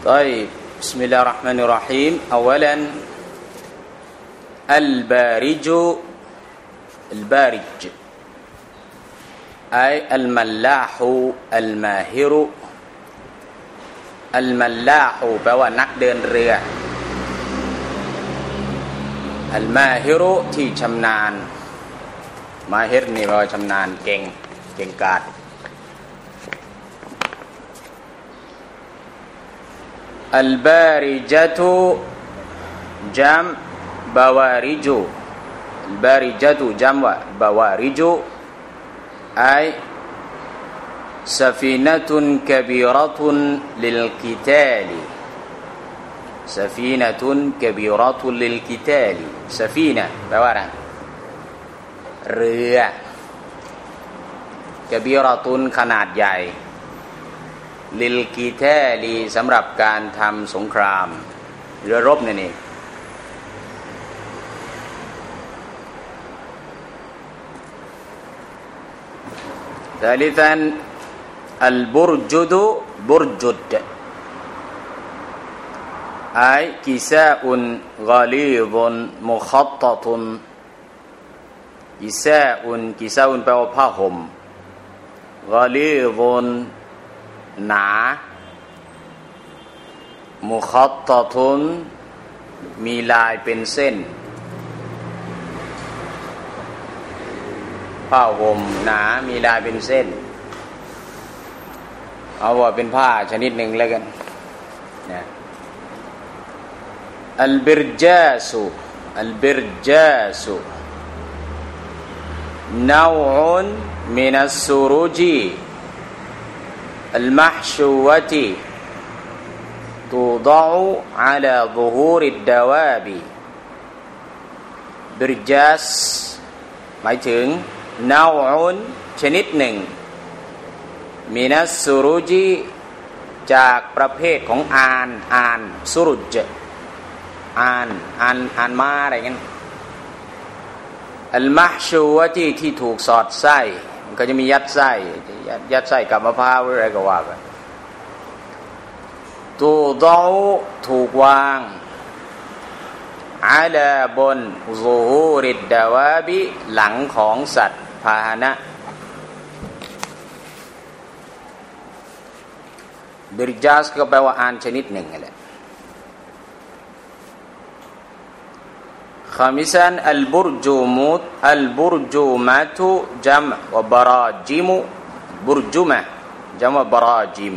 طيب بسم الله الرحمن الرحيم أولا البارج أي الملاح الماهر الملاح แปลว่านักเดินเรืออัลมาฮิรุที่ชำนาญมาฮิรนี่แปลว่าชำนาญเก่งกาจอัลบาริญะตุจัมบาวาริจุอัลบาริญะตุจัมวะบาวาริจุأي سفينة كبيرة للقتال سفينة كبيرة للقتال سفينة แปลว่าอะไรเรือกะบีรอตุนขนาดใหญ่ลิลกิแทลีสำหรับการทำสงครามเรือรบนั่นเองثالثا البرجد برجد أي كساء غليظ مخطط كساء แปลว่าผ้าห่ม غليظ หนา مخطط มีลายเป็นเส้นผ้าห่มหนามีลายเป็นเส้นเอาว่าเป็นผ้าชนิดหนึ่งแล้วกันนะอัลบิรญาสุنوع من السروج المحشوة توضع على ظهور الدواب บิรญาสหมายถึงนาอุนชนิดหนึ่งมินัสสุรุจิจากประเภทของอานสุรุจอานมาอะไรเงี้ยอัลมะฮชูวะที่ถูกสอดไส้มันก็จะมียัดไส้กับมะพร้าวอะไรก็ว่าไปตูดอถูกวางอาลาบนซูฮูริดดาวาบิหลังของสัตว์พาหนะบิรญาสก็แปลว่าอานชนิดหนึ่งนั่นแหละخامسا البرجومة جمع وبراجم برجمة جمع براجم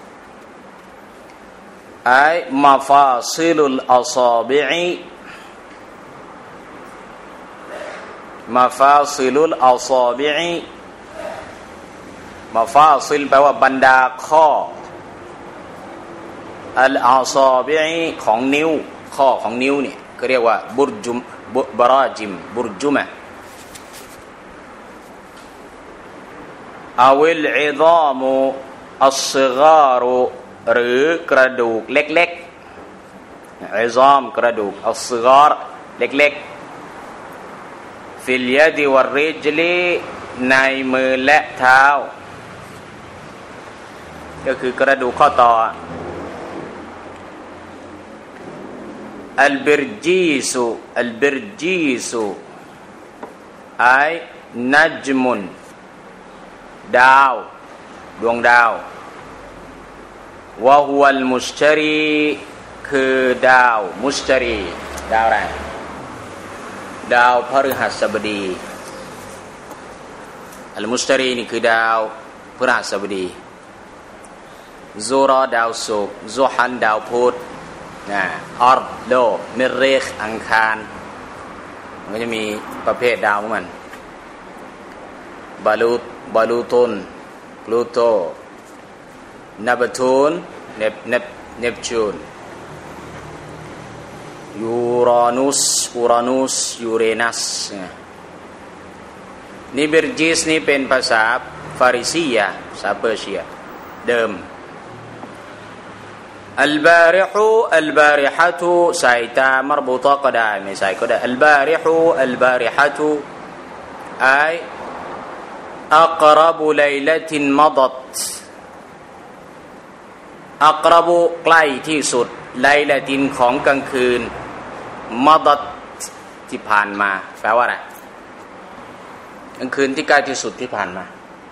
أي مفاصل الأصابع مفاصل แปลว่าบรรดาข้ออัลอาซอบิอของนิ้วข้อของนิ้วเนี่ยก็เรียกว่าบราจิมบุรจุมะอาวิลอิฎามุอัศซิฆารุหรือกระดูกเล็กๆอิฎามกระดูกอัศซิฆาร์เล็กๆฟิลยะดิวัรริจลีในมือและเท้าก็คือกระดูกข้อต่ออัลบิรจีสุไอนัจมุนดาวดวงดาววะฮุวัลมุชตารีคือดาวมุชตารีดาวอะไรดาวพฤหัสบดีอัลมุชตารีนี่คือดาวพฤหัสบดีซูรอดาวศุกร์ซุฮันดาวพุธอัรโลกมิรรีคอังคารมันก็จะมีประเภทดาวของมันบาลูตุนพลูโตนับทูนเนปจูนยูรานุสยูเรนัสนี่บิรจิสนี่เป็นภาษาฟาริซียภาษาเปอร์เซียเดิมอัลบาริฮะตุใส่ตา مربوطة ก็ได้ไม่ใส่ก็ได้อัลบาริฮะตุไอ أقرب ليلة مضت อักรบุใกล้ที่สุดไลละตินของกลางคืนมัดที่ผ่านมาแปลว่าอะไรกลางคืนที่ใกล้ที่สุดที่ผ่านมา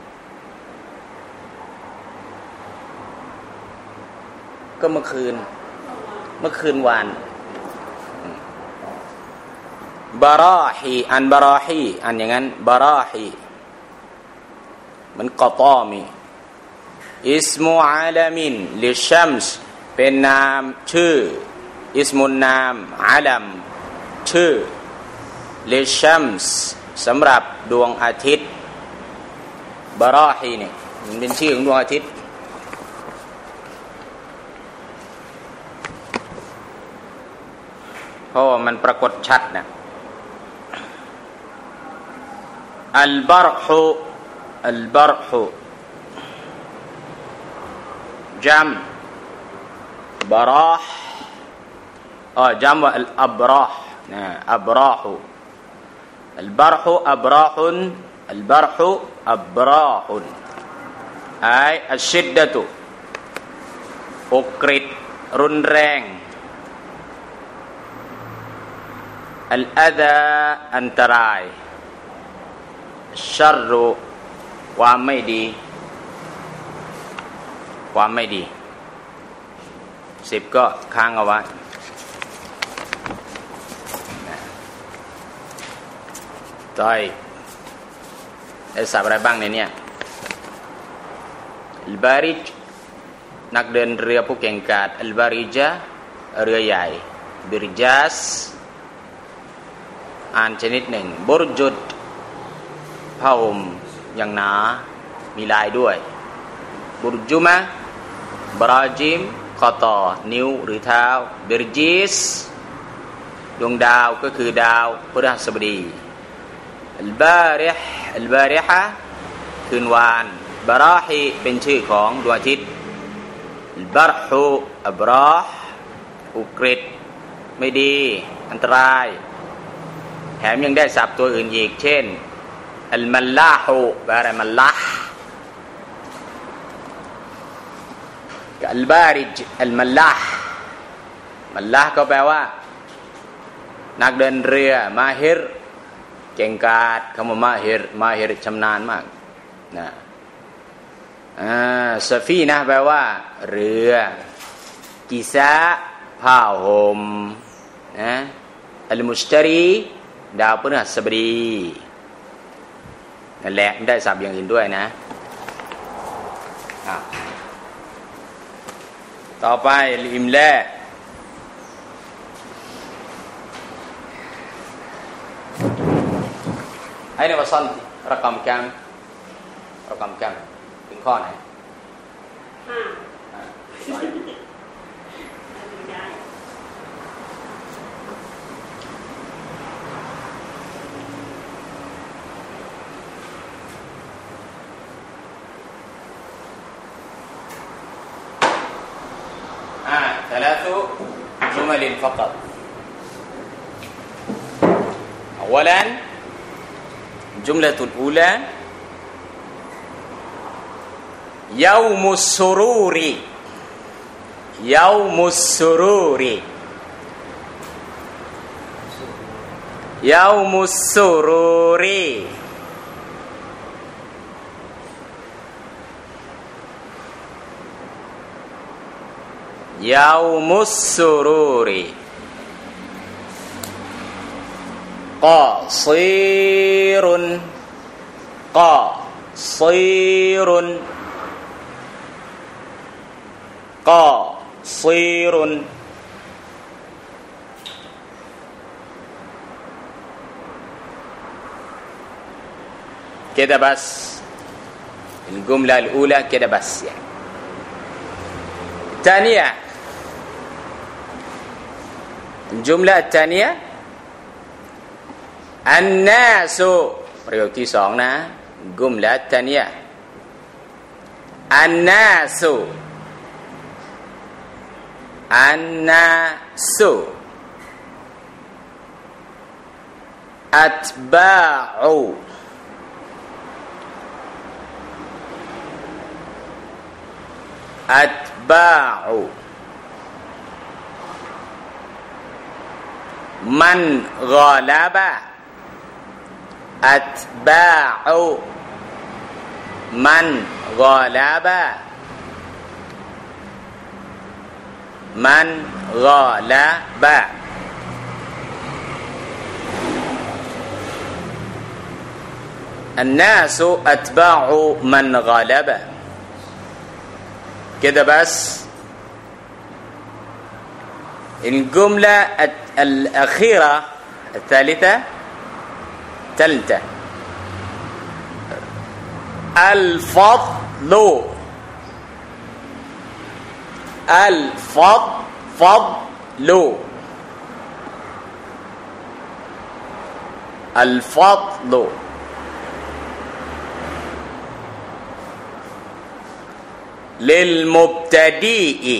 ก็เมื่อคืนวานบาราฮีอันบาราฮีอันอย่างนั้นบาราฮีมันกอตอมีอิสมุอาลามินลิชัมส์เป็นนามชื่ออิสมุนนามอาลัมชื่อลิชัมส์สำหรับดวงอาทิตย์บาราฮีเนี่ยมันเป็นชื่อของดวงอาทิตย์เพราะว่ามันปรากฏชัดนะอัลบารฮุจัมบาราห์จัมว่าอัลอับราห์นะอับราห์อัลบารฮุอับราฮุนอัลบารฮุอับราฮุนอัชชิดดะตุอุกฤษรุนแรงอัลอาดาอันตรายชัรรุความไม่ดี10ก็ค้างเอาไว้ต่อยได้ศัพท์อะไรบ้างในนี้อัลบาริจนักเดินเรือผู้เก่งกาจอัลบาริจาเรือใหญ่บิรจัสอ่านชนิดหนึ่งบุรจุดผ้าห่มอย่างหนามีลายด้วยบุรจุมะบราจิมคอต่อนิ้วหรือเท้าบิรจิสดวงดาวก็คือดาวพฤหัสบดีอัลบาริฮะคืนวานบาราฮีเป็นชื่อของดวงอาทิตย์อัลบารฮุอับราห์อุกฤษไม่ดีอันตรายแถมยังได้ศัพท์ตัวอื่นอีกเช่นอัลมัลลาฮูแปลว่ามัลลาห์กับอัลบาริจอัลมัลลาห์ก็แปลว่านักเดินเรือมาฮิรเก่งกาจคำว่ามาฮิรชำนาญมากนะซาฟีนะแปลว่าเรือกิซาผ้าห่มนะอัลมุชตารีดาวพฤหัสบดีนั่นแหละได้ศัพท์อย่างอื่นด้วยนะต่อไปอิมลาأين وصلت رقم كم ถึงข้อไหนثلاث جمل فقط أولا الجملة الأولى يوم السرور يوم السرور يوم السرور يوم السرور قصير قصير قصير كده بس الجملة الأولى كده بس يعني الثانية الجملة الثانية الناس ประโยคที่สองนะالجملة الثانية الناس الناس أتباع อัตบาอุมันกอลาบะอัตบาอุมันกอลาบะมันกอลาบะالناس أتباع من غلب كده بس الجملة الأخيرة الثالثة الفضل الفضل للمبتدئ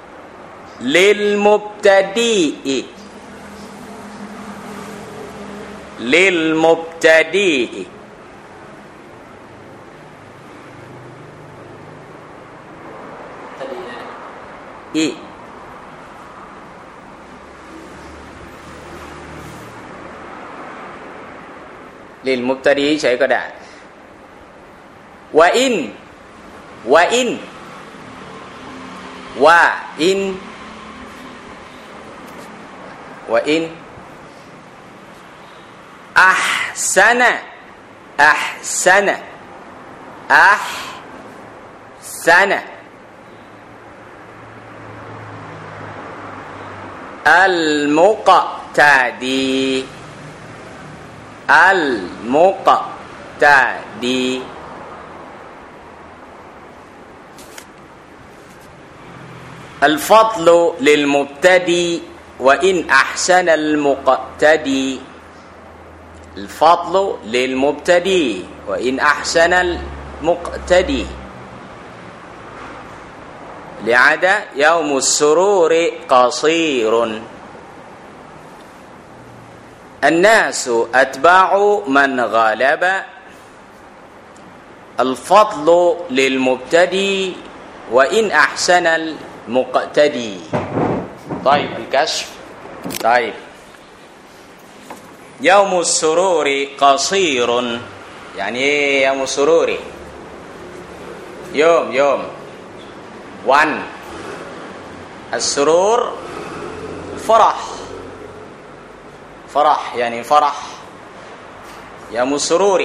للمبتدئ ใช้ก็ได้وإن أحسن المقتدي الفضل للمبتدئ وإن أحسن المقتدي الفضل للمبتدئ وإن أحسن المقتدي لعدا يوم السرور قصير الناس أتباع من غلب الفضل للمبتدئ وإن أحسن المقتدي طيب الكشف طيب يوم السرور قصير يعني ايه يوم السرور يوم وان السرور فرح يعني فرح يوم السرور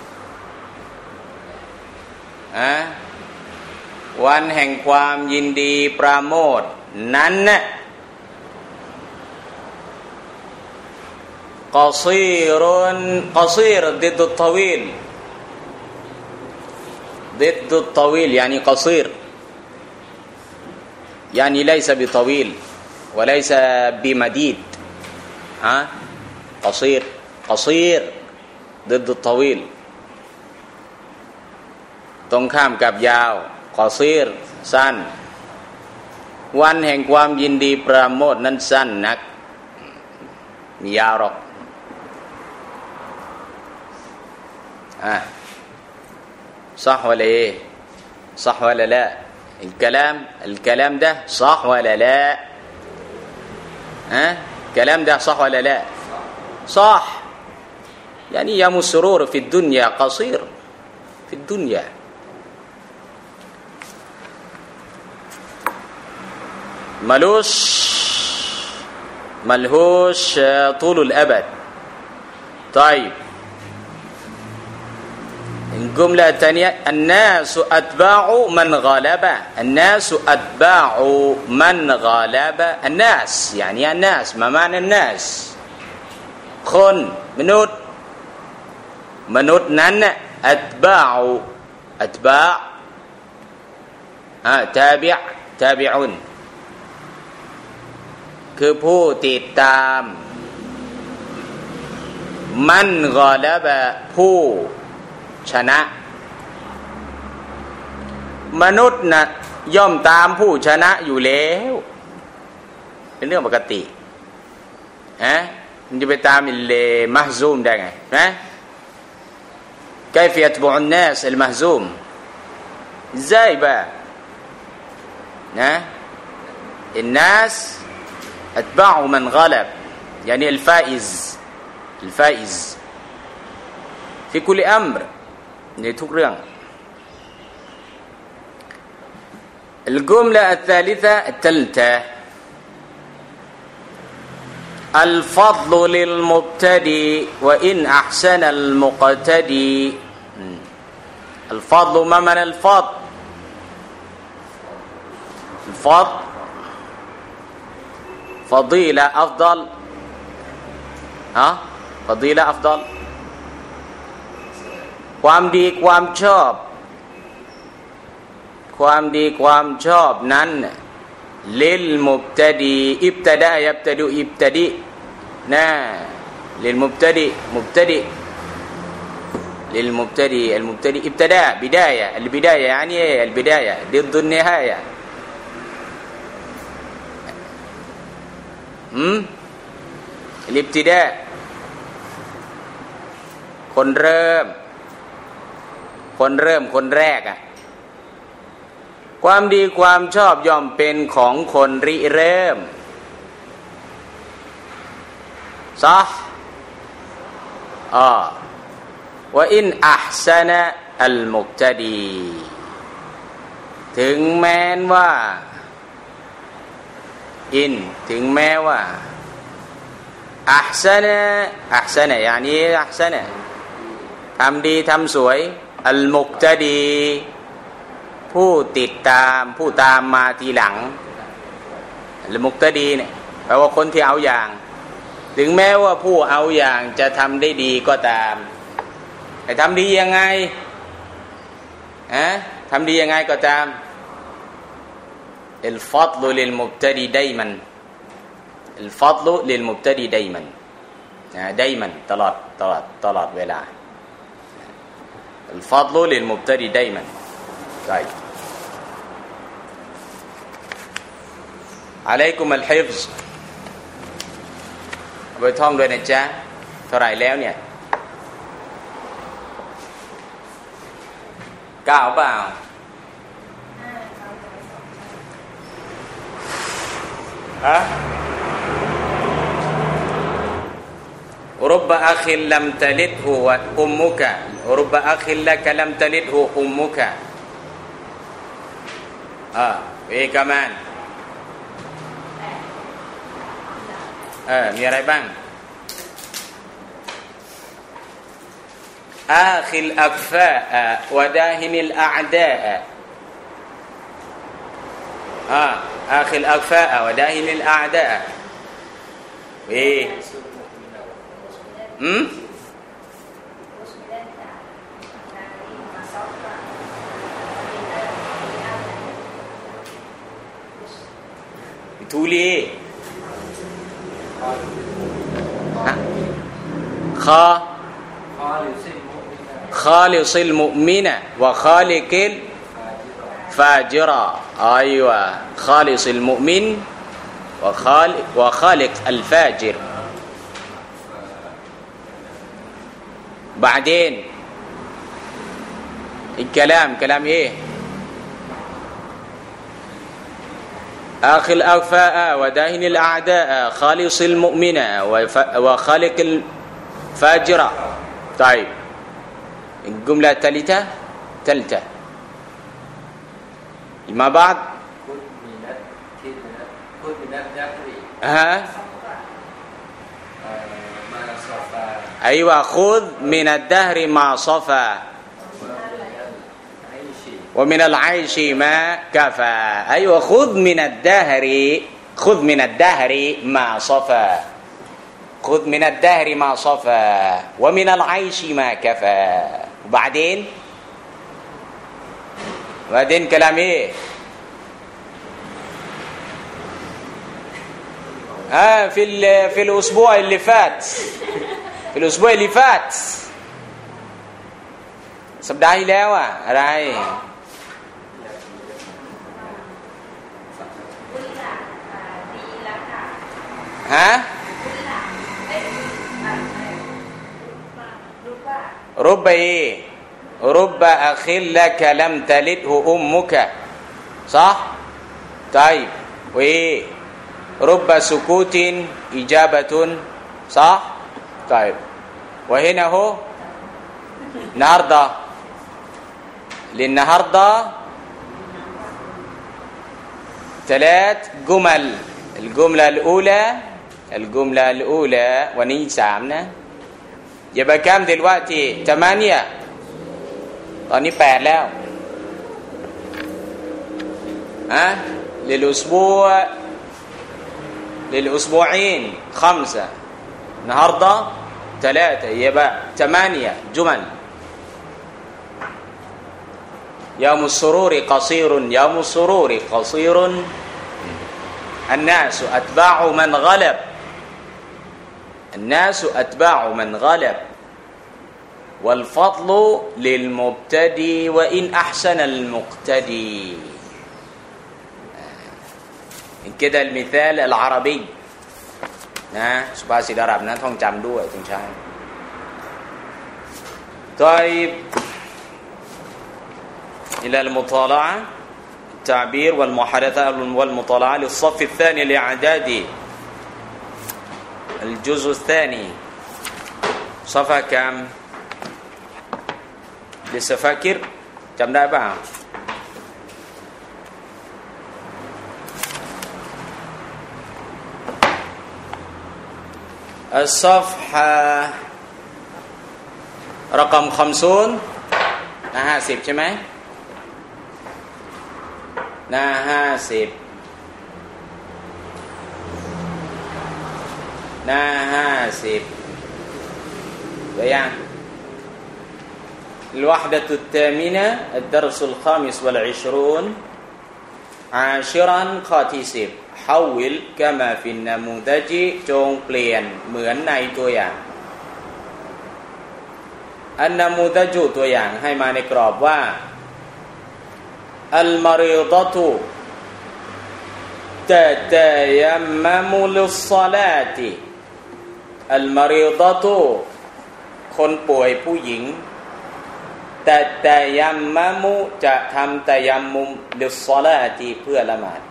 วันแห่งความยินดีปราโมทย์นั้นน่ะقصير ضد الطويل يعني قصير يعني ليس بطويل وليس بمديد قصير ضد الطويل ตรงข้ามกับยาวกอซีรสั้นวันแห่งความยินดีปราโมทย์นั้นสั้นนักมียาวหรอกصح ولا ايه صح ولا لا الكلام ده صح ولا لا الكلام ده صح ولا لا صح يعني يوم السرور في الدنيا قصير في الدنيا ملهوش طول الأبد طيب الجملة الثانية الناس أتباع من غلب الناس يعني الناس ما معنى الناس คนมนุษย์นั้นน่ะأتباع تابعون คือผู้ติดตามมันกอลบะผู้ชนะมนุษย์น่ะย่อมตามผู้ชนะอยู่แล้วเป็นเรื่องปกติมันจะไปตามอิลเลมะฮซูมได้ไงكيف يتبع الناس المهزوم ازاي بقى นะ الناس أتباع من غلب يعني الفائز في كل أمر ในทุกเรื่อง الجملة الثالثة الثالثة الفضل للمبتدئ وإن أحسن المقتدي الفضل ما معنى الفضل فضيلة أفضل فضيلة أفضل ความดีความชอบความดีความชอบนั้นลิลมุบตะดีอิบตะดะยับตะดุอิบตะดินะลิลมุบตะดีมุบตะดีللمبتدئ المبتدئ ابتداء بداية البداية يعني البداية ضد النهاية الابتداء คนเริ่มคนแรกความดีความชอบย่อมเป็นของคนริเริ่มซะว่าอินอัพซะนะอัลมุบตะดีถึงแม้ว่าถึงแม้ว่าอัพซะนะيعنيอัพซะนะทำดีทำสวยอัลมุบตะดีผู้ติดตามผู้ตามมาทีหลังอัลมุบตะดีเนี่ยแปลว่าคนที่เอาอย่างถึงแม้ว่าผู้เอาอย่างจะทำได้ดีก็ตามแต่ทำดียังไงทำดียังไงก็ตามالفضل للمبتدئ دايما الفضل للمبتدئ دايما دايما ตลอดเวลา الفضل للمبتدئ دايما طيب عليكم الحفظ ไปท่องด้วยนะจ๊ะเท่าไหร่แล้วเนี่ย9เปล่าرب أخ لم تلده أمك رب أخ لك لم تلده أمك إيه كمان มีอะไรบ้างآخِ الأكفاء وداهن الأعداء آخِ الأكفاء وداهن الأعداء إيه بتقول إيه خالص المؤمن وخالق الفاجر أيوة خالص المؤمن وخالق الفاجر بعدين الكلام إيه آخِ الأكفاء وداهن الأعداء خالص المؤمن وخالق الفاجر طيب الجملة الثالثة ما بعد أيوة خذ من الدهر ما صفى ومن العيش ما كفى أيوة خذ من الدهر ما صفى خذ من الدهر ما صفى ومن العيش ما كفى وبعدين كلام ايه في الاسبوع اللي فاتสัปดาห์ที่แล้วอะไรرب أخ لك لم تلده أمك صح طيب ورب سكوت إجابة صح طيب وهنا هو النهارده للنهارده 3 جمل الجملة الأولىวันนี้3นะอย่าไปข้ามدلوقتي 8ตอนนี้8แล้วللأسبوعين 5 النهارده 3 يبقى 8 جمل يوم السرور قصير يوم السرور قصير الناس أتباع من غلب الناس أتباع من غلب والفضل للمبتدي وإن أحسن المقتدي كده المثال العربي นะสุภาษิตอาหรับนะท่องจำด้วยต้องใช้طيب إلى المطالعة التعبير والمحادثة والمطالعة للصف الثاني الإعدادي الجزء الثاني صفحة كم لسه فاكر จำได้ป่ะالصفحة رقم 50 หน้า50ใช่ไหมหน้า50หน้า50ตัวอย่าง الوحدة الثامنة الدرس الخامس والعشرون 10 ข้อที่10حول كما في النموذج จงเปลี่ยนเหมือนในตัวอย่างอันนมูดะจุตัวอย่างให้มาในกรอบว่าอัลมาริฎะตุตะตะยัมมะมุลิศศอลาติอัลมาริฎะตุคนป่วยผู้หญิงตะตะยัมมะมุจะทำตะยัมมุมลิศศอลาติเพื่อละหมาด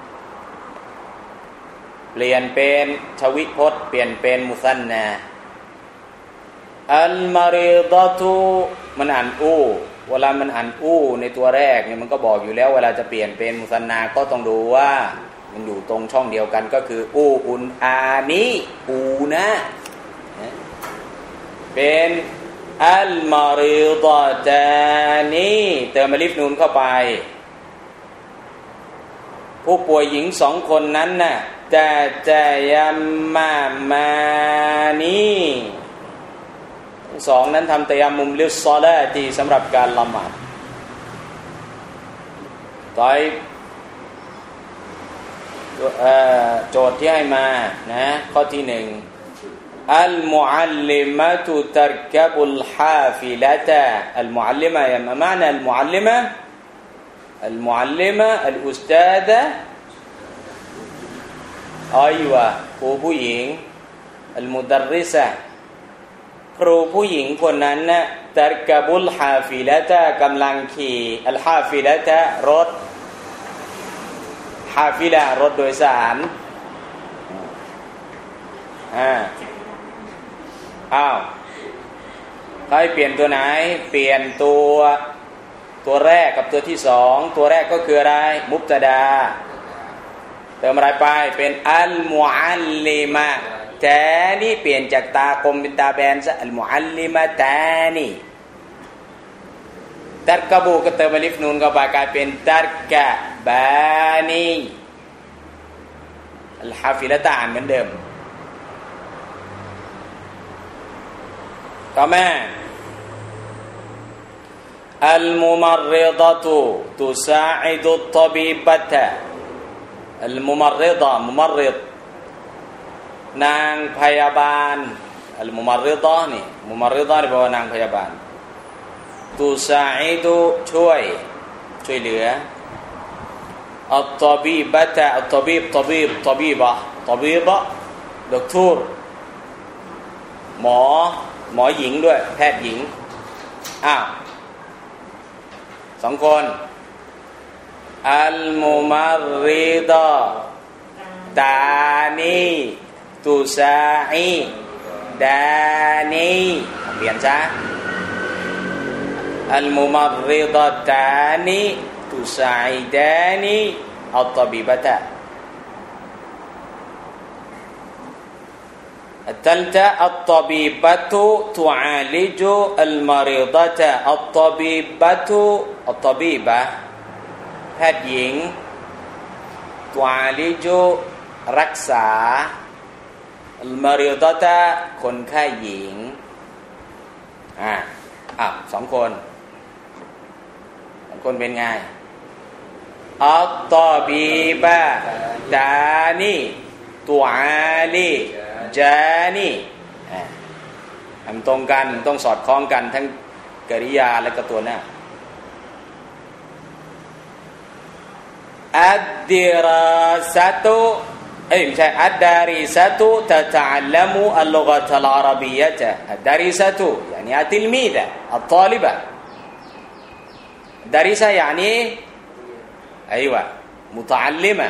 เปลี่ยนเป็นชวิพจน์เปลี่ยนเป็นมุซันนาอัลมาริฎะตุมันอ่านเวลามันอ่านในตัวแรกเนี่ยมันก็บอกอยู่แล้วเวลาจะเปลี่ยนเป็นมุซันนาก็ต้องดูว่ามันอยู่ตรงช่องเดียวกันก็คืออุนอานีนะเป็นอัลมาริฎะตานีเติมอลิฟนูนเข้าไปผู้ป่วยหญิง2 คนนั้นน่ะตะยัมมานี2นั้นทำตะยัมมุมลิศศอลาติสำหรับการละหมาดต่อยโจทย์ที่ให้มานะข้อที่1อัลมุอัลลิมะตุตัรกะบุลฮาฟิละตะอัลมุอัลลิมะยะมะมานะอัลมุอัลลิมะอัลอุสตาดะครูผู้หญิงอัลมุดัรริซะครูผู้หญิงคนนั้นนะตัรกะบุลฮาฟิละตะกำลังขี่อัลฮาฟิละตะรถฮาฟิละรถโดยสารใครเปลี่ยนตัวไหนเปลี่ยนตัวแรกกับตัวที่2ตัวแรกก็คืออะไรมุบตะดาเติมอะไรไปเป็นอัลมุอัลลิมะตานีเปลี่ยนจากตากลมเป็นตาแบนซะอัลมุอัลลิมะตานีตัรกะบูก็เติมอลิฟนูนเข้าไปกลายเป็นตัรกะบานีอัลฮาฟิละตะอ่านเหมือนเดิมต่อมาอัลมุมัรริฎะตุตุซาอิดุตฏบีบะตะอัลมุมัรริฎะมุมัรริฎนางพยาบาลอัลมุมัรริฎะนี่มุมัรริฎะนี่แปลว่านางพยาบาลตุซาอิดุช่วยเหลืออัตฏบีบะตะอัตฏบีบฏบีบะด็อกเตอร์หมอหญิงด้วยแพทย์หญิง2 คนอัลมุมัรริดะตานีตุซาอิดานีเปลี่ยนซะอัลมุมัรริดะตานีตุซาอิดานีอัตตบิบะตะالثالثة الطبيبة تعالج المريضة الطبيبة الطبيبة แพทย์หญิง تعالج รักษา المريضة คนไข้หญิงสองคนเป็นไงالطبيبة تعني تعالجจานี่ทำตรงกันต้องสอดคล้องกันทั้งกริยาและก็ตัวหน้าอัดดิราซะตุไม่ใช่อัดดาริซะตุตะตะอัลลัมุอัลลุฆะตัลอาระบียะะอัดดาริซะตุ يعني التلميذة الطالبة دارسة يعني أيوة متعلمة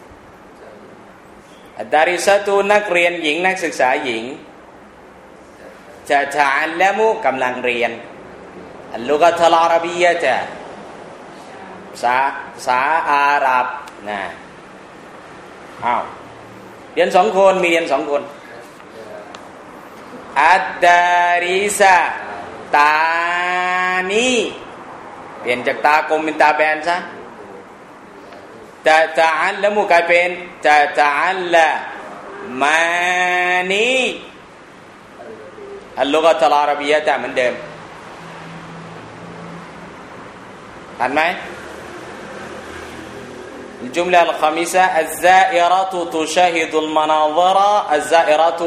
ดาริซะตุนักเรียนหญิงนักศึกษาหญิงจะตะอัลลัมุกำลังเรียนอัลลุฆะตัลอาระบียะะภาษาอาหรับนะเรียนสองคนมีเรียนสองคนอัดดาริซะตานีเปลี่ยนจากตากลมเป็นตาแบนซะตะอัลลัมุกลายเป็นตะอัลละมานีอัลลุฆะตัลอาระบียะะเหมือนเดิมอ่านไหม الجملة الخامسة الزائرة تشاهد المناظر الزائرة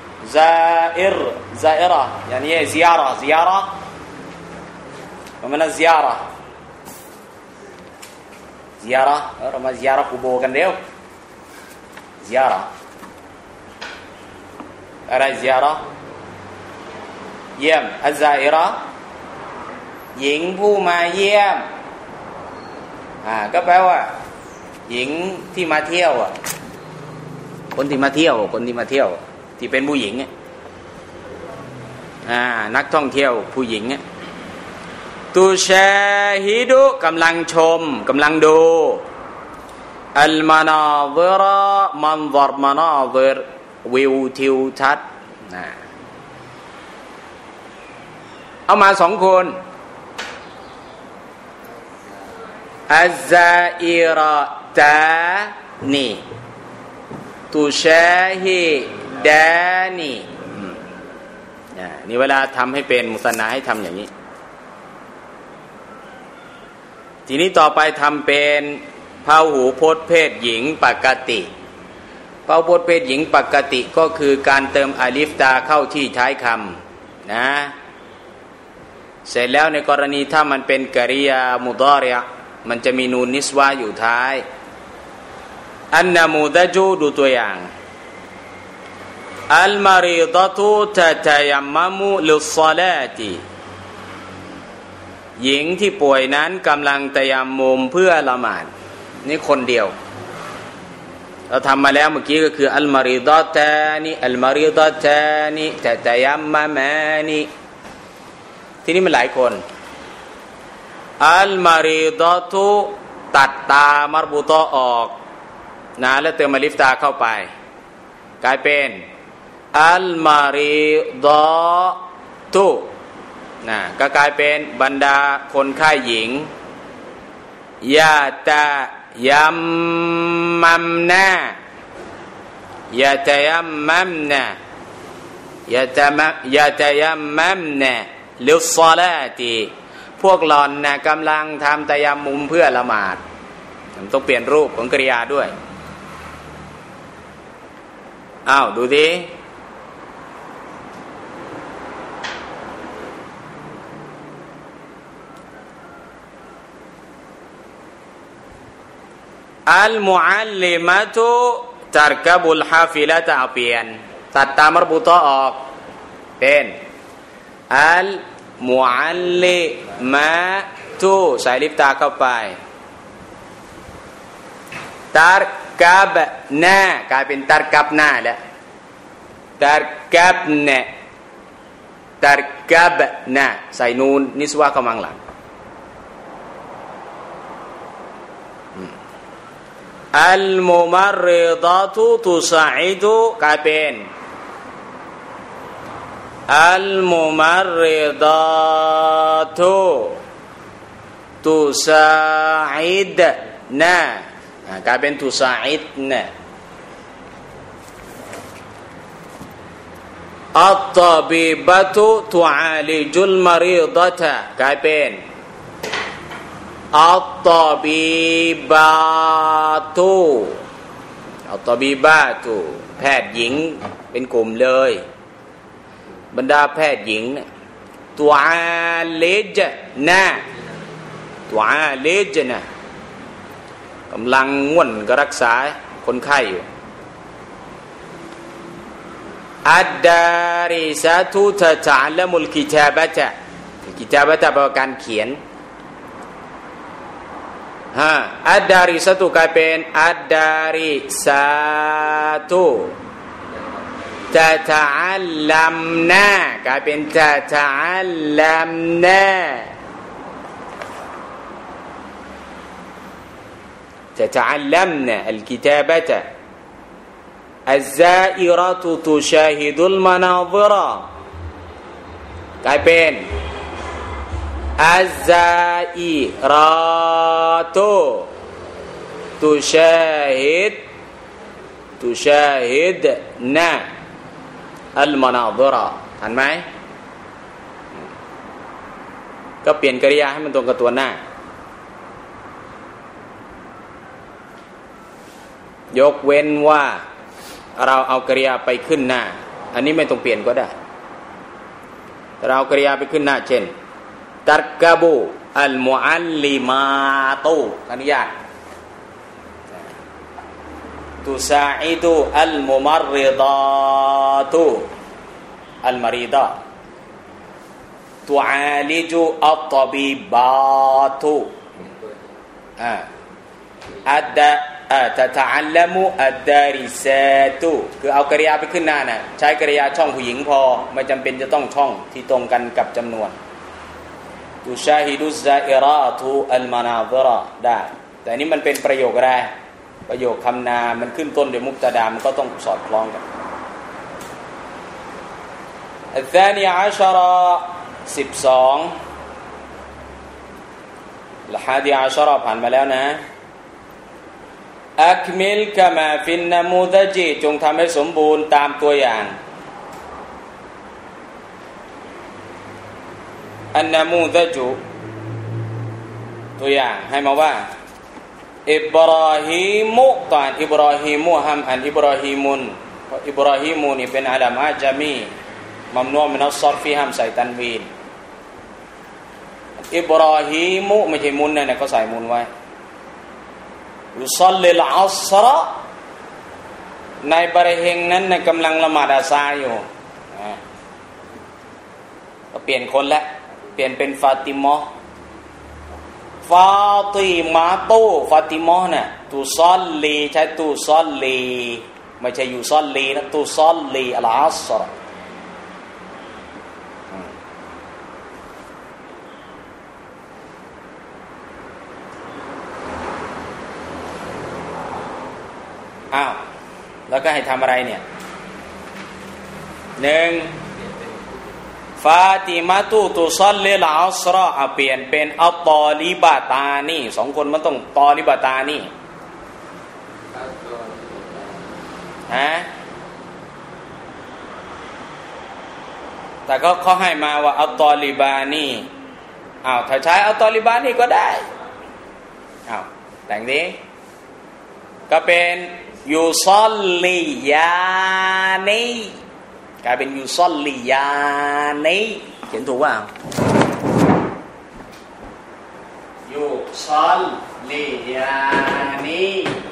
زائرة يعني ايه زيارة ومن الزيارةเรามาซิยาระห์กูโบกันเร็วซิยาระห์อะไรซิยาระห์เยี่ยมอัซซาอิเราะห์หญิงผู้มาเยี่ยมก็แปลว่าหญิงที่มาเที่ยวคนที่มาเที่ยวที่เป็นผู้หญิงนักท่องเที่ยวผู้หญิงตุชาฮิดุกำลังชมกำลังดูอัลมานาซิระมันซอรมานาซิรวิวทิวทัศน์เอามาสองคนอัซซาอิระตานีตุชาฮิดานีนี่เวลาทำให้เป็นมุสนะให้ทำอย่างนี้ทีนี้ต่อไปทำเป็นพหูพจน์เพศหญิงปกติพหูพจน์เพศหญิงปกติก็คือการเติมอาลิฟตาเข้าที่ท้ายคำนะเสร็จแล้วในกรณีถ้ามันเป็นกริยามุฎอริอะห์มันจะมีนูนนิสวะอยู่ท้ายอันนะมูดะจูดูตัวอย่างอัลมารีฎะตุตะตะยัมมัมุลิศศอลาติหญิงที่ป่วยนั้นกำลังตะยัมมุมเพื่อละหมาดนี่คนเดียวเราทำมาแล้วเมื่อกี้ก็คืออัลมารีฎะตานีอัลมารีฎะตานีตะยัมมะมานีทีนี้มันหลายคนอัลมารีฎะตุตัดตามารบุตออกนะแล้วเติมอลิฟตาเข้าไปกลายเป็นอัลมารีฎะตุก็กลายเป็นบรรดาคนไข้หญิงยาตะยัมมัมนายาตะยัมมัมนายาตะยัมมัมนาลิศศอลาติพวกหล่อนกำลังทำตะยัมมุมเพื่อละหมาดต้องเปลี่ยนรูปของกริยาด้วยดูดิอัลมุอัลลิมะตุตัรกะบุลฮาฟิละตะเปลี่ยนตัดตามารบุตออกเป็นอัลมุอัลลิมะตุใส่ลิฟตาเข้าไปตัรกับนากลายเป็นตัรกับนาแล้วตัรกับนะตัรกับนะใส่นูนนิสวะเข้ามาหลังอัลมุมัรริดะตุตุซะอิดุกลายเป็นอัลมุมัรริดะตุตุซะอิดนะกลายเป็นตุซะอิดนะอัตตะบีบะตุตุอาลิจุลมะรีดะตะกลายเป็นอัตตะบีบะตุอัตตะบีบะตุแพทย์หญิงเป็นกลุ่มเลยบรรดาแพทย์หญิงตุอาลิจนะตุอาลิจนะกำลังง่วนก็รักษาคนไข้อยู่อัดดาริซะตุตะตะอัลมุลกิตาบะตะกิตาบะตะแปลว่าการเขียนอัดดาริซะตุกลายเป็นอัดดาริซะตุตะตะอัลลัมนากลายเป็นตะตะอัลลัมนาتتعلمنا الكتابة الزائرة تشاهد المناظر กลายเป็น الزائرات تشاهدنا المناظر ทันไหมก็เปลี่ยนกริยาให้มันตรงกับตัวหน้ายกเว้นว่าเราเอากริยาไปขึ้นหน้าอันนี้ไม่ต้องเปลี่ยนก็ได้เราเอากริยาไปขึ้นหน้าเช่นตัรกะบูอัลมุอัลลิมาตุอนุญาตตุซาอิดุอัลมุมัรริดาตุอัลมารีดาตุอาลิจุอัตตะบีบาตุอัดดะتتعلم الدارسات คือเอากริยาไปขึ้นหน้าน่ะใช้กริยาช่องผู้หญิงพอไม่จำเป็นจะต้องช่องที่ตรงกันกับจำนวนตุชาฮิดุซซาอิราตุอัลมานาซิรได้แต่นี้มันเป็นประโยคแรกประโยคคำนามมันขึ้นต้นด้วยมุบตะดามันก็ต้องสอดคล้องกันالثاني عشر 12 الحادي عشر ผ่านมาแล้วนะอักมิลกะมาฟินนะมูดะจิจงทำให้สมบูรณ์ตามตัวอย่างอันนะมูดะจุตัวอย่างให้มาว่าอิบราฮิมุตอนอิบราฮิมุฮัมอันอิบราฮิมุนอิบราฮิมุนี่เป็นอะลัมอาจามีมัมนูอ์มินัสซอรฟีฮัมใส่ตันวีนอิบราฮิมุไม่ใช่มุนนะเขาใส่มุนไว้ยุซัลลิลอัศรในบริเฮงนั้นกำลังละหมาดอาซาอยู่ก็เปลี่ยนคนละเปลี่ยนเป็นฟาติมะฟาติมาตุฟาติมะเนี่ยตุซัลลีใช้ตุซัลลีไม่ใช่ยุซัลลีนะตุซัลลีอัลอัศรอ้าวแล้วก็ให้ทำอะไรเนี่ยหนึ่งฟาติมาตุตุซัลลิลอัศรเปลี่ยนเป็นอัตตอลิบะตานีสองคนมันต้องตอลิบะตานีแต่ก็เขาให้มาว่าอัตตอลิบานีอ้าวถ้าใช้อัตตอลิบานีก็ได้อ้าวแต่งดิก็เป็นยูซัลลียานีกลายเป็นยูซัลลียานีเขียนถูกว่ายูซัลลียานี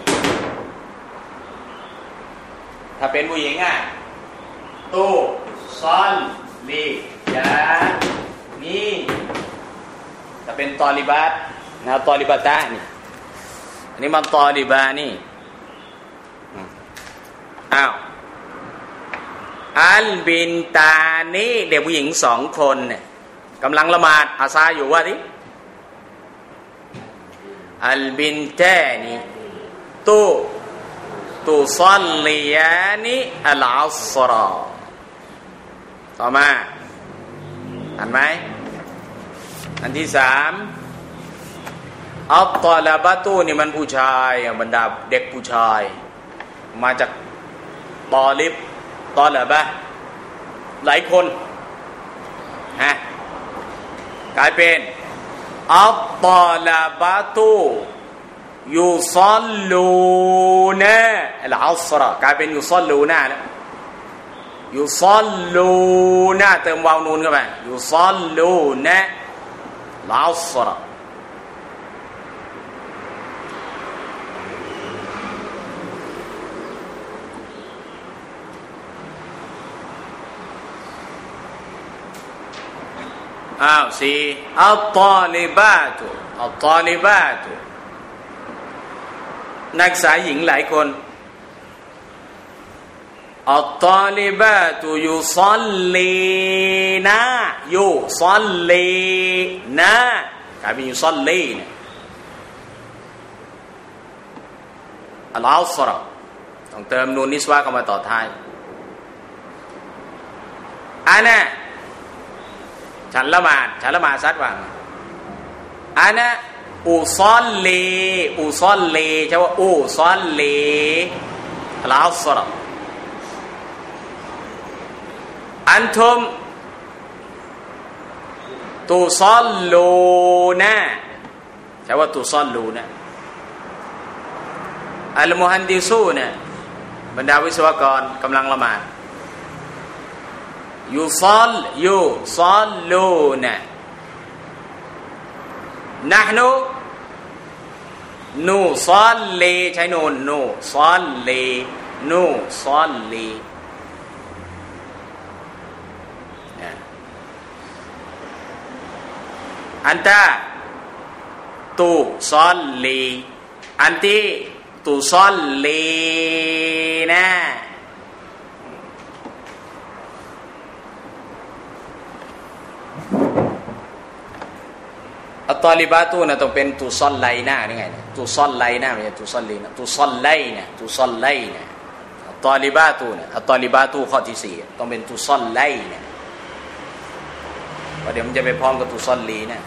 ถ้าเป็นผู้หญิงตูซัลลียานีถ้าเป็นตอลิบัตนะตอลิบัตะนี่อันนี้มันตอลิบานีอ้าวอัลบินตานี่เด็กผู้หญิง2 คนเนี่ยกำลังละหมาดอาซาอยู่ว่าดิอัลบินตานี่ตูซัลลียานิอัลอัศรอต่อมาอ่านไหมอันที่3อัลตอลาบะตูนี่มันผู้ชายบรรดาเด็กผู้ชายมาจากตอลิบตอลาบะหลายคนฮะกลายเป็นอัลตอลาบะตูยุซัลลูนะอัลอัศรกลายเป็นยุซัลลูนะแล้วยุซัลลูนะเติมวาวนูนเข้าไปยุซัลลูนะอัลอัศร4อัลตอลิบาตุนักศึกษาหญิงหลายคนอัลตอลิบาตุยุซัลลีนะกลายเป็นยุซัลลีนะอัลอัศรต้องเติมนูนนิสวะเข้ามาต่อท้ายอานะฉันละหมาดซัดว่าอานะอุซัลลีใช่ว่าอุซัลลีอัลอัศรอันทุมตุซัลลูนะใช่ว่าตุซัลลูนะอัลมุฮันดิซูนะบรรดาวิศวกรกำลังละหมาดยุซัลลูนะนะห์นูซัลลีใช้นูนนูซัลลีอันตะตุซัลลีอันติตุซัลลีนะอัตตอลิบาตูนะต้องเป็นตุซัลไลนะนี่ไงตุซัลไลนะไม่ใช่ตุซัลลีนะตุซัลไลนะอัตตอลิบาตูนะอัตตอลิบาตูข้อที่4ต้องเป็นตุซัลไลนะเดี๋ยวมันจะไปพร้อมกับตุซัลลีนะ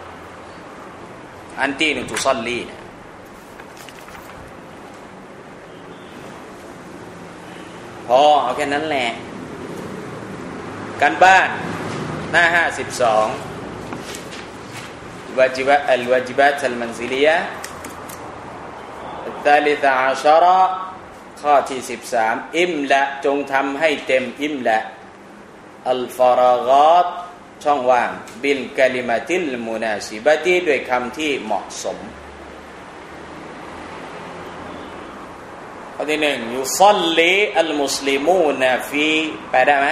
อันตีหนึ่งตุซัลลีนะพอเอาแค่นั้นแหละการบ้านหน้า52الواجبات المنزلية الثالثة عشرة ข้อที่13อิมละจงทำให้เต็มอิมละอัลฟารากาตช่องว่างบิลกะลิมาติลมุนาซิบะติด้วยคำที่เหมาะสมข้อที่1ยุซัลลีอัลมุสลิมูนฟีแปลได้ไหม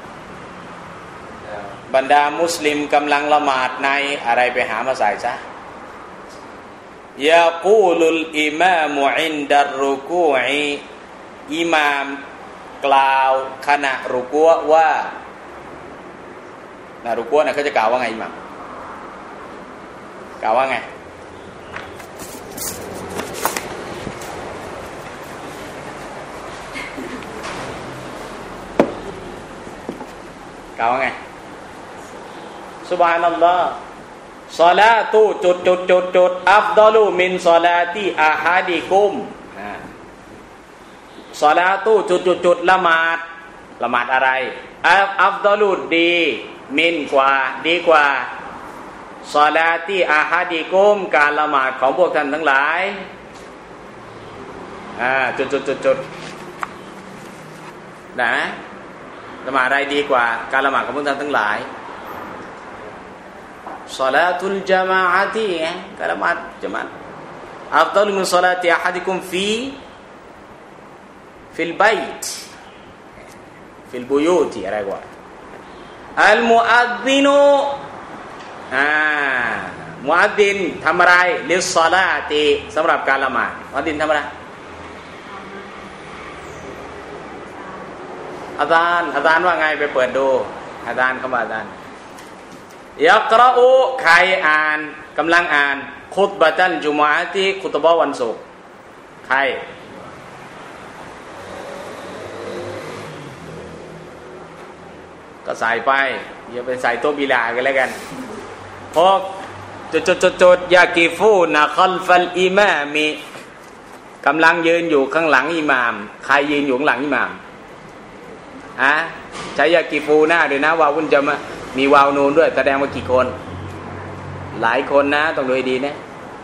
บรรดามุสลิมกำลังละหมาดในอะไรไปหามาใส่ซะยะกูลุลอิมามุอินดัรรุกูอิอิมามกล่าวขณะรุกูว่ารุกูน่ะเขาจะกล่าวว่าไงอิหม่ามกล่าวว่าไงกล่าวว่าไงซุบฮานัลลอฮ์ศอลาตุอัฟฎอลุมินศอลาติอะฮัดิกุมศอลาตุละหมาดอะไรอัฟฎอลุดีมินกว่าดีกว่าศอลาติอะฮัดิกุมการละหมาดของพวกท่านทั้งหลายนะละหมาดอะไรดีกว่าการละหมาดของพวกท่านทั้งหลายศอลาตุลญะมาอะติการละหมาดญะมาอะห์อัฟฎอลุมินศอลาติอะฮัดิกุมฟิลบัยต์ฟิลบุยูติอะไรกว่าอัลมุอัซซินุมุอัซซินทำอะไรลิศศอลาติสำหรับการละหมาดมุอัซซินทำอะไรอาจารย์ว่าไงไปเปิดดูอาจารย์เข้ามาอาจารย์ยักระอุใครอ่านกำลังอ่านคุตบะตันจุมอะติคุตบะวันศุกร์ใครก็ใส่ไปอย่าไปใส่ตัวบิลากันแล้วกันพวกจุดยากีฟูนะคัลฟัลอิมามีกำลังยืนอยู่ข้างหลังอิหม่ามใครยืนอยู่ข้างหลังอิหม่ามใช้ยากีฟูหน้าด้วยนะวาวุ้นจะมามีวาวนูนด้วยแสดงว่ากี่คนหลายคนนะต้องดูดีนะ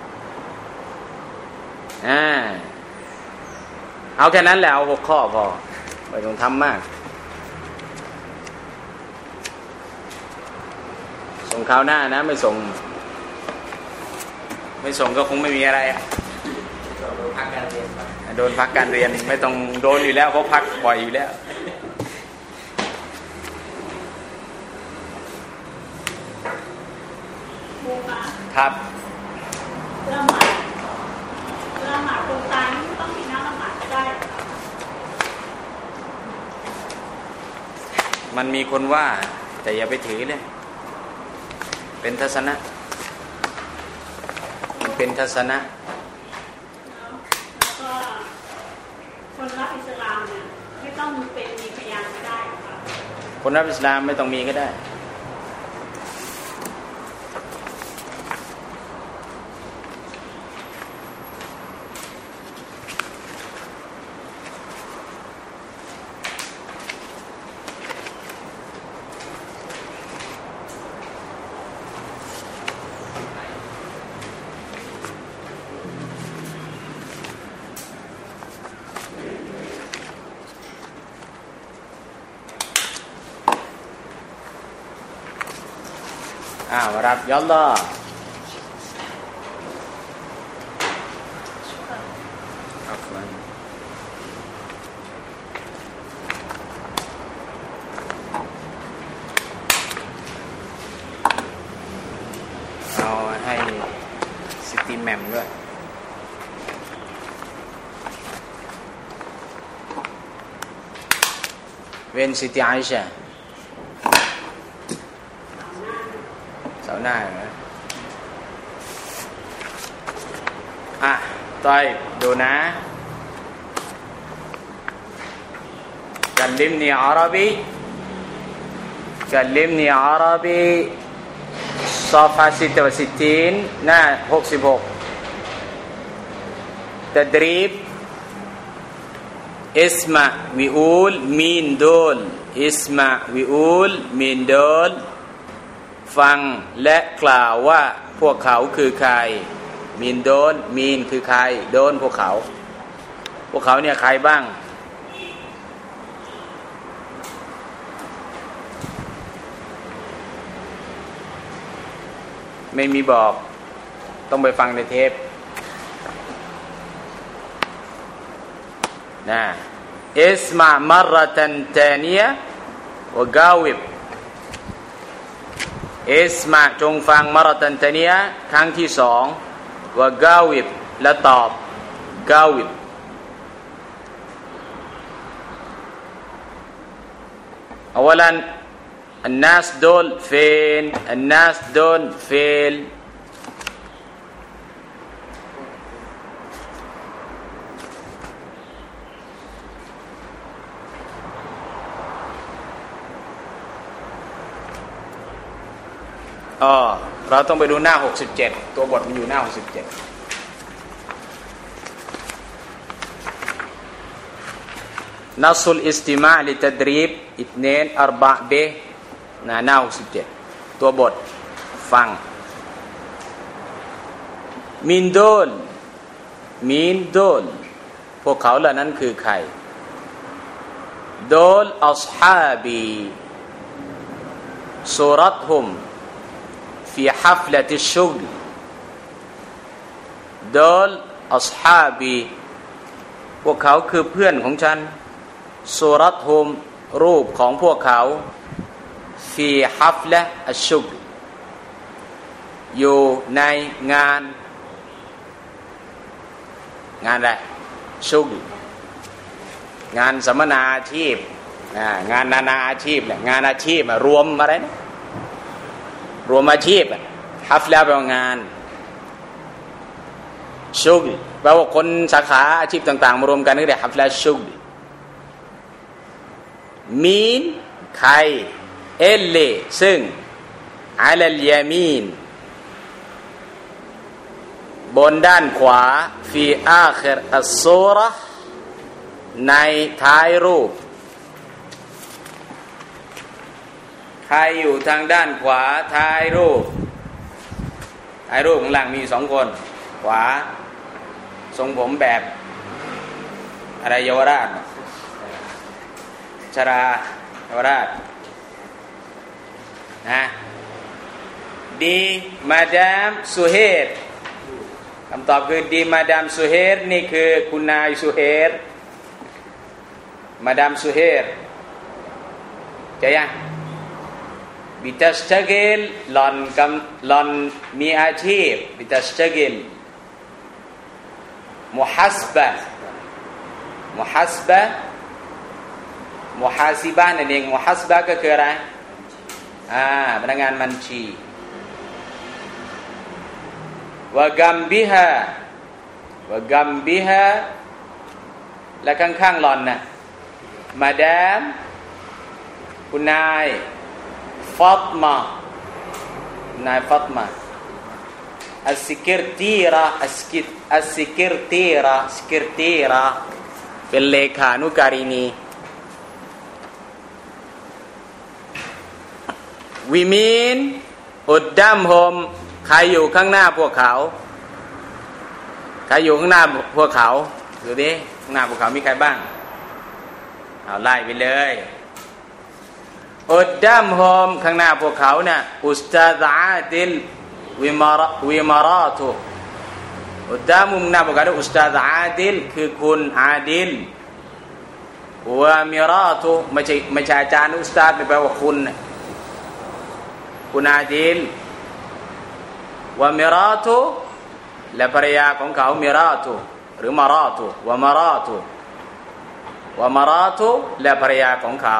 เอาแค่นั้นแหละเอา6 ข้อพอไม่ต้องทำมากส่งคราวหน้านะไม่ส่งก็คงไม่มีอะไรโดนพักการเรียนไม่ต้องโดนอยู่แล้วเพราะพักบ่อยอยู่แล้วครับละหมาดตรงตายไม่ต้องมีน้ำละหมาดก็ได้มันมีคนว่าแต่อย่าไปถือเลยเป็นทัศนะมันเป็นทัศนะแล้วก็คนรับอิสลามเนี่ยไม่ต้องเป็นมีพยานก็ได้ครับคนรับอิสลามไม่ต้องมีก็ได้รับยัลลอฮ์เอาให้ซิตี้แมมด้วยเวนซิตี้ไอชาหน้าต่อยดูนะกัลลิมนีอาหรับีซอฟา66หน้า66 تدريب اسمع وقول مين دول اسمع وقول مين دولฟังและกล่าวว่าพวกเขาคือใครมีนโดนมีนคือใครโดนพวกเขาเนี่ยใครบ้างไม่มีบอกต้องไปฟังในเทปนะอิสมา์มะรตันตานียะวะกาวิบอิสมาจงฟังมารตันตานียะครั้งที่2วะกาวิบและตอบกาวิบأولا الناس دول فين الناس دول فينเราต้องไปดูหน้า67ตัวบทมันอยู่หน้า67นัสลุลอิสติมาลิตัดรีบ2 4 b หน้า67ตัวบทฟังมินโดลพวกเขาเหล่านั้นคือใครโดลอัศฮาบีซูรัตฮุมفي حفلة الشغل دول أصحابي พวกเขาคือเพื่อนของฉันซูรัตฮุมรูปของพวกเขา في حفلة الشغل อยู่ในงานอะไรชุกงานสัมมนาอาชีพงานนานาอาชีพเนี่ยงานอาชีพรวมอะไรนะรวมอาชีพฮัฟลาแปลว่างานชุกแปลว่าคนสาขาอาชีพต่างๆมารวมกันก็เรียกฮัฟลาชุกมีนใครเอลเลซึ่งอัลลยามีนบนด้านขวาฟีอาคิรอัสซูเราะห์ในท้ายรูปใครอยู่ทางด้านขวาท้ายรูปข้างหลังมีสองคนขวาทรงผมแบบอะไรเยาวราชชราเยาวราชนะดีมาดามสุเฮรคำตอบคือดีมาดามสุเฮรนี่คือคุณนายสุเฮรมาดามสุเฮรจะยังบิตัสตะกิลหล่อนมีอาชีพบิตัสตะกิลมุฮัสบะมุฮัสบะนั่นเองมุฮัสบะก็คืออะไรพนักงานบัญชีวะกัมบิฮาและข้างๆหล่อนนะมาดามคุณนายฟาตมาอัสซิกิรตีราเป็นเลขานุการินีวิมีนอุดดัมโฮมใครอยู่ข้างหน้าพวกเขาดูดิข้างหน้าพวกเขามีใครบ้างเอาไล่ไปเลยอุดดัมโฮมข้างหน้าพวกเขาเนี่ยอุสตาซอาดิลวิมาราตุอุดดัมข้างหน้าพวกเขาอุสตาซอาดิลคือคุณอาดิลวะมิราตุไม่ใช่อาจารย์อุสตาซแปลว่าคุณอาดิลวะมิราตุและภรรยาของเขามิราตุหรือมาราตุวะมาราตุและภรรยาของเขา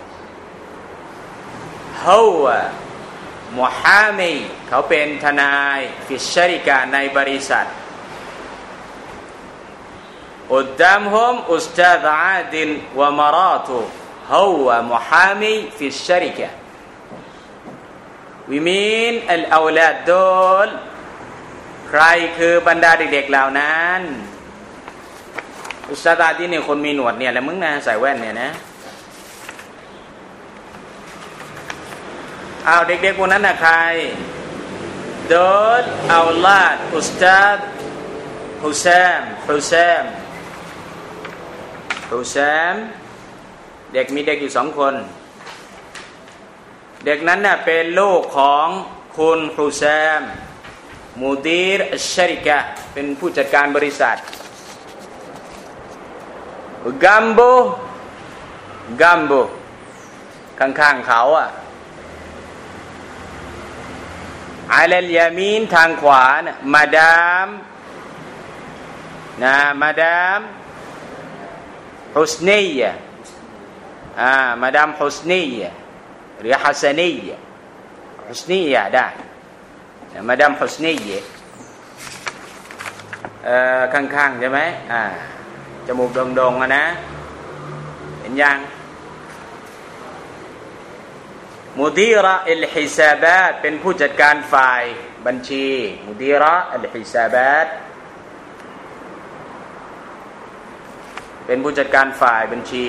ฮาวะมุฮามีเขาเป็นทนายฟิชชริกาในบริษัทอุดดัมฮุมอุสตาซอาดิลวะมาราตุฮาวะมุฮามีฟิชชริกาวิมีนอัลอาวลาดดอลใครคือบรรดาเด็กๆเหล่านั้นอุสตาที่นี่คนมีหนวดเนี่ยแหละมึงนะใส่แว่นเนี่ยนะเอาเด็กๆพวกนั้นนะใครดอลอัลลาดอุสตาดฮุซามเด็กมีเด็กอยู่2 คนเด็กนั้นน่ะเป็นลูกของคุณฮุซามมุดีรอัชชริกะเป็นผู้จัดการบริษัทกัมโบข้างๆเขาอัลลยามีนทางขวานะมาดามฮุสนียะมาดามฮุสนียะหรือฮัสนียะได้มาดามฮุสนียะข้างๆใช่ไหมจมูกโด่งๆนะเห็นยังมุดีระอัลฮิซาบาตเป็นผู้จัดการฝ่ายบัญชีมุดีระอัลฮิซาบาตเป็นผู้จัดการฝ่ายบัญชี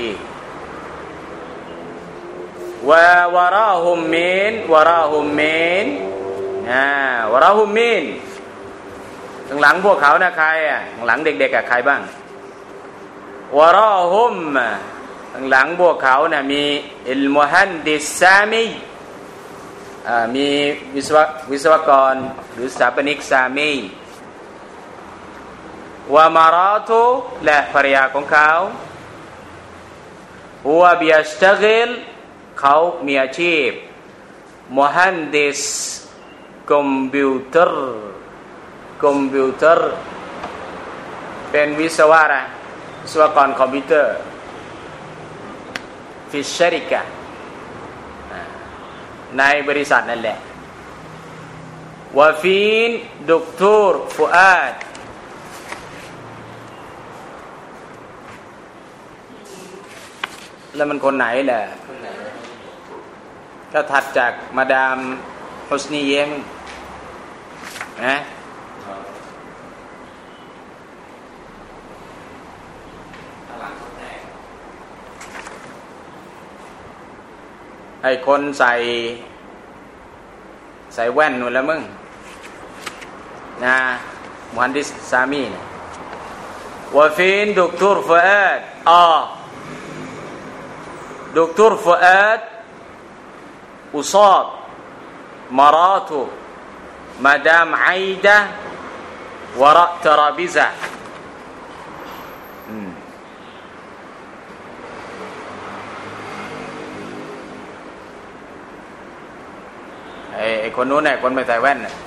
วะราฮุมมินข้างหลังพวกเขานะใครข้างหลังเด็กๆใครบ้างวะราฮุมข้างหลังพวกเขานะมีอิลมุฮันดิสซามีมีวิศวกรหรือสถาปนิกซามีวะมาราตุและภรรยาของเขาฮุวะบิยัสตะกิลเขามีอาชีพมุฮันดิสคอมพิวเตอร์เป็นวิศวกรคอมพิวเตอร์ฟิชชริกะในบริษัทนั่นแหละวะฟีนด็อกเตอร์ฟูอาดแล้วมันคนไหนแหละก็ถัดจากมาดามฮุสนีเยมนะไอ้คนใส่แว่นนู่นแล้วมึงนะมุฮันดิสซามีนะวะฟีนด็อกเตอร์ฟูอาดด็อกเตอร์ฟูอาดأصاب مراته مدام عايدة وراء ترابيزة ไอ้คนนู้นน่ะคนไม่ใส่แว่นน่ะ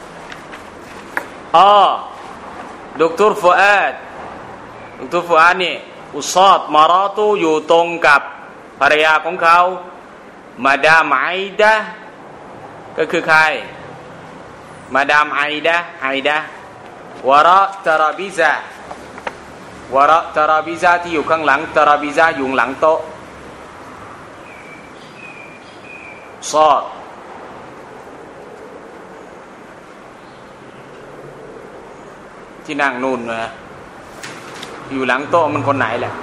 ด็อกเตอร์ฟูอาดนี่อุซาบมาราตูอยู่ตรงกับภรรยาของเขามาดามไอดะก็คือใครมาดามไอดะวะระตาราบิซาที่อยู่ข้างหลังตาราบิซาอยู่หลังโต๊ะซอดที่นั่งนู่นนะอยู่หลังโต๊ะมันคนไหนแหละ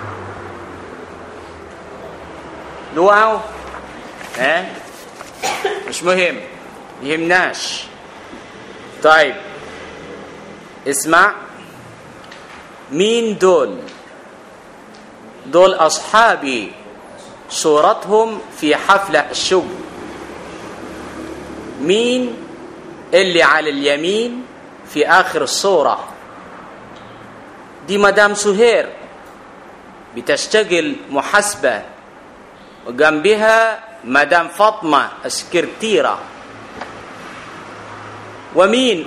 ดูเอาمش مهم يهمناش طيب اسمع مين دول أصحابي صورتهم في حفلة الشغل مين اللي على اليمين في آخر الصورة دي مدام سهير بتشتغل محاسبة وجنبها مدام فاطمة السكرتيرة ومين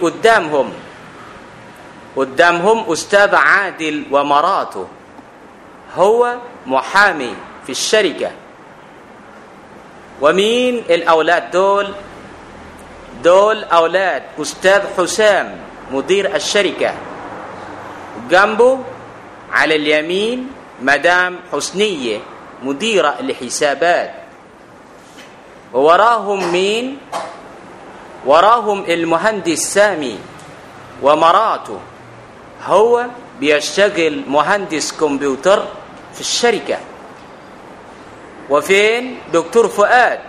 قدامهم أستاذ عادل ومراته هو محامي في الشركة ومين الأولاد دول أولاد أستاذ حسام مدير الشركة جنبه على اليمين مدام حسنية مديرة الحسابات ووراهم مين وراهم المهندس سامي ومراته هو بيشتغل مهندس كمبيوتر في الشركة وفين دكتور فؤاد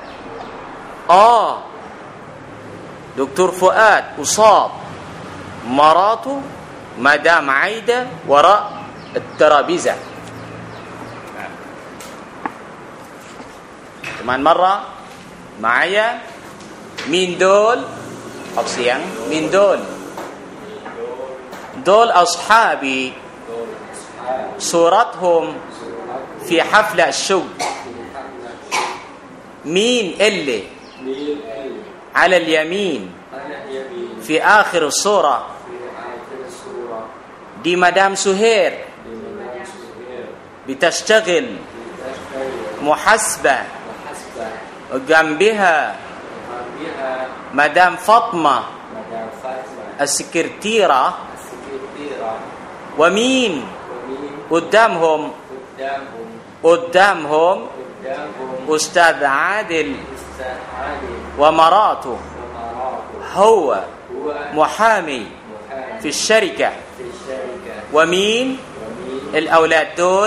دكتور فؤاد أصاب مراته مدام عايدة وراء الترابيزة كمان مرة معايا مين دول أبصيان مين دول أصحابي صورتهم في حفلة الشغل مين اللي على اليمين في آخر الصورة دي مدام سهير بتشتغل محاسبة وجنبها مدام فاطمة السكرتيرة ومين قدامهم أستاذ عادل ومراته هو محامي في الشركة ومين الأولاد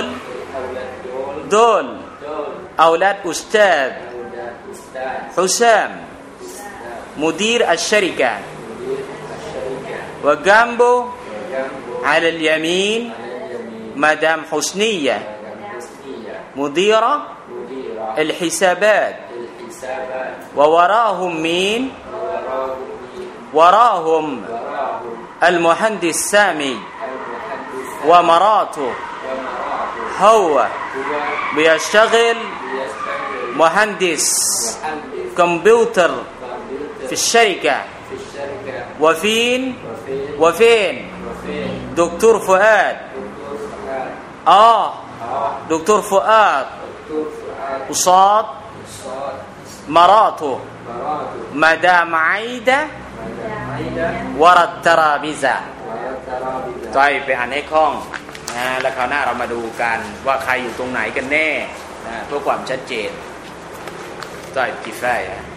دول أولاد أستاذ حسام مدير الشركة وجنبه على اليمين مدام حسنية مديرة الحسابات ووراهم مين وراهم المهندس سامي ومراته هو بيشتغل مهندس كمبيوتر في الشركة وفين دكتور فؤاد دكتور فؤاد อุซอดมารอตุมาดาไมดะวรัตตราบิซะต่อยไปอ่านให้คล่องนะแล้วคราวหน้าเรามาดูกันว่าใครอยู่ตรงไหนกันแน่นะเพื่อความชัดเจนต่อยกิฟายะ